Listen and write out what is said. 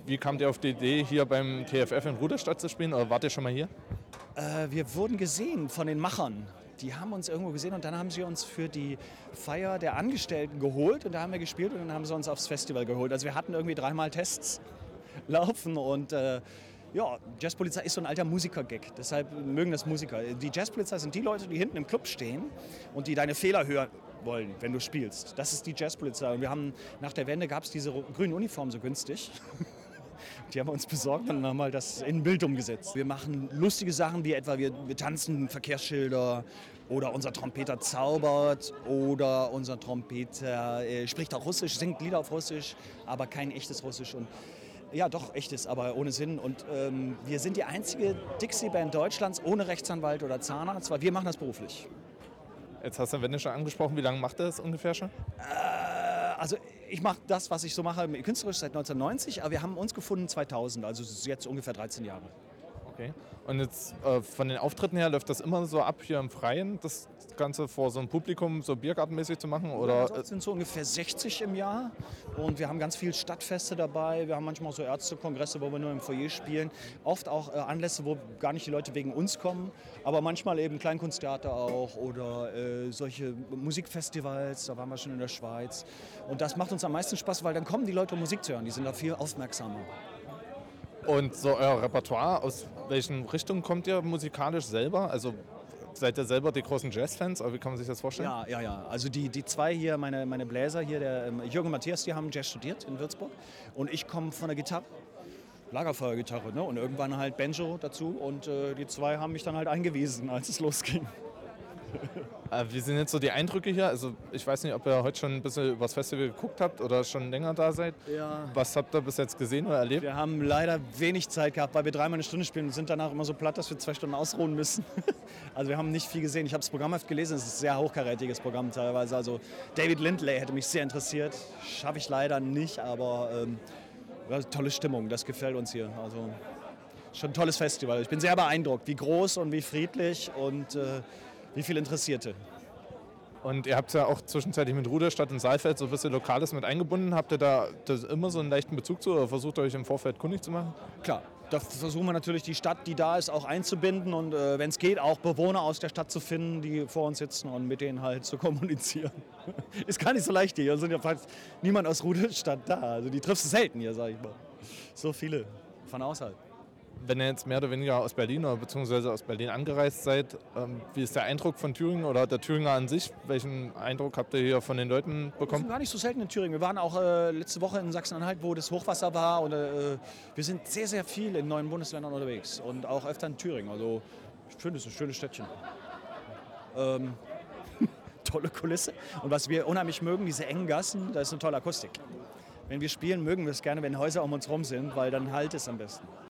wie kamt ihr auf die Idee, hier beim TFF in Rudolstadt zu spielen? Oder wart ihr schon mal hier? Wir wurden gesehen von den Machern. Die haben uns irgendwo gesehen und dann haben sie uns für die Feier der Angestellten geholt und da haben wir gespielt und dann haben sie uns aufs Festival geholt. Also wir hatten irgendwie 3-mal Tests laufen und ja, Jazzpolizei ist so ein alter Musiker-Gag, deshalb mögen das Musiker. Die Jazzpolizei sind die Leute, die hinten im Club stehen und die deine Fehler hören wollen, wenn du spielst. Das ist die Jazzpolizei und wir haben, nach der Wende gab es diese grünen Uniformen so günstig. Die haben wir uns besorgt und haben halt das in ein Bild umgesetzt. Wir machen lustige Sachen wie etwa wir tanzen Verkehrsschilder oder unser Trompeter zaubert oder unser Trompeter spricht auch Russisch, singt Lieder auf Russisch, aber kein echtes Russisch. Und ja, doch echtes, aber ohne Sinn. Und wir sind die einzige Dixie-Band Deutschlands ohne Rechtsanwalt oder Zahnarzt, weil wir machen das beruflich. Jetzt hast du Wende schon angesprochen. Wie lange macht ihr das ungefähr schon? Also ich mache das, was ich so mache, künstlerisch seit 1990, aber wir haben uns gefunden 2000, also es ist jetzt ungefähr 13 Jahre. Okay. Und jetzt von den Auftritten her läuft das immer so ab hier im Freien, das Ganze vor so einem Publikum so biergartenmäßig zu machen? Oder? Ja, es sind so ungefähr 60 im Jahr und wir haben ganz viel Stadtfeste dabei. Wir haben manchmal auch so Ärztekongresse, wo wir nur im Foyer spielen. Oft auch Anlässe, wo gar nicht die Leute wegen uns kommen, aber manchmal eben Kleinkunsttheater auch oder solche Musikfestivals, da waren wir schon in der Schweiz. Und das macht uns am meisten Spaß, weil dann kommen die Leute, um Musik zu hören, die sind da viel aufmerksamer. Und so euer Repertoire, aus welchen Richtungen kommt ihr musikalisch selber? Also seid ihr selber die großen Jazzfans, oder wie kann man sich das vorstellen? Ja. Also die zwei hier, meine Bläser hier, der Jürgen und Matthias, die haben Jazz studiert in Würzburg. Und ich komme von der Gitarre, Lagerfeuergitarre, ne? Und irgendwann halt Banjo dazu. Und die zwei haben mich dann halt eingewiesen, als es losging. Wie sind jetzt so die Eindrücke hier? Also ich weiß nicht, ob ihr heute schon ein bisschen übers Festival geguckt habt oder schon länger da seid. Ja. Was habt ihr bis jetzt gesehen oder erlebt? Wir haben leider wenig Zeit gehabt, weil wir 3-mal eine Stunde spielen und sind danach immer so platt, dass wir 2 Stunden ausruhen müssen. Also wir haben nicht viel gesehen. Ich habe das Programmheft gelesen, es ist ein sehr hochkarätiges Programm teilweise. Also David Lindley hätte mich sehr interessiert. Schaffe ich leider nicht, aber tolle Stimmung, das gefällt uns hier. Also schon ein tolles Festival. Ich bin sehr beeindruckt, wie groß und wie friedlich und wie viele Interessierte. Und ihr habt ja auch zwischenzeitlich mit Rudolstadt und Saalfeld so ein bisschen Lokales mit eingebunden. Habt ihr da immer so einen leichten Bezug zu oder versucht euch im Vorfeld kundig zu machen? Klar, da versuchen wir natürlich die Stadt, die da ist, auch einzubinden und wenn es geht, auch Bewohner aus der Stadt zu finden, die vor uns sitzen und mit denen halt zu kommunizieren. Ist gar nicht so leicht hier, sind ja fast niemand aus Rudolstadt da. Also die triffst du selten hier, sag ich mal. So viele von außerhalb. Wenn ihr jetzt mehr oder weniger aus Berlin oder beziehungsweise aus Berlin angereist seid, wie ist der Eindruck von Thüringen oder der Thüringer an sich? Welchen Eindruck habt ihr hier von den Leuten Wir bekommen? sind gar nicht so selten in Thüringen. Wir waren auch letzte Woche in Sachsen-Anhalt, wo das Hochwasser war. Und, wir sind sehr, sehr viel in neuen Bundesländern unterwegs und auch öfter in Thüringen. Also ich finde, es ist ein schönes Städtchen. Tolle Kulisse. Und was wir unheimlich mögen, diese engen Gassen, da ist eine tolle Akustik. Wenn wir spielen, mögen wir es gerne, wenn Häuser um uns rum sind, weil dann halt es am besten.